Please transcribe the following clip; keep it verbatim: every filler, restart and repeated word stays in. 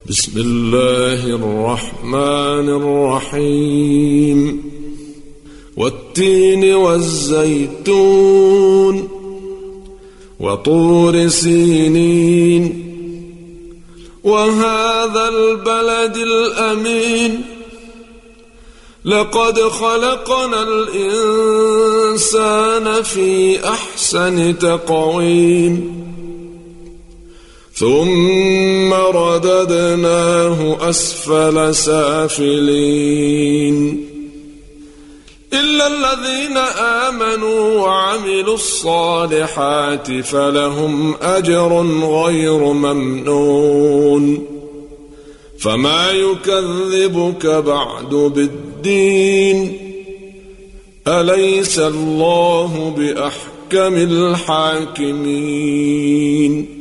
بسم الله الرحمن الرحيم والتين والزيتون وطور سينين وهذا البلد الأمين لقد خلقنا الإنسان في أحسن تقويم ثم رددناه أسفل سافلين إلا الذين آمنوا وعملوا الصالحات فلهم أجر غير ممنون فما يكذبك بعد بالدين أليس الله بأحكم الحاكمين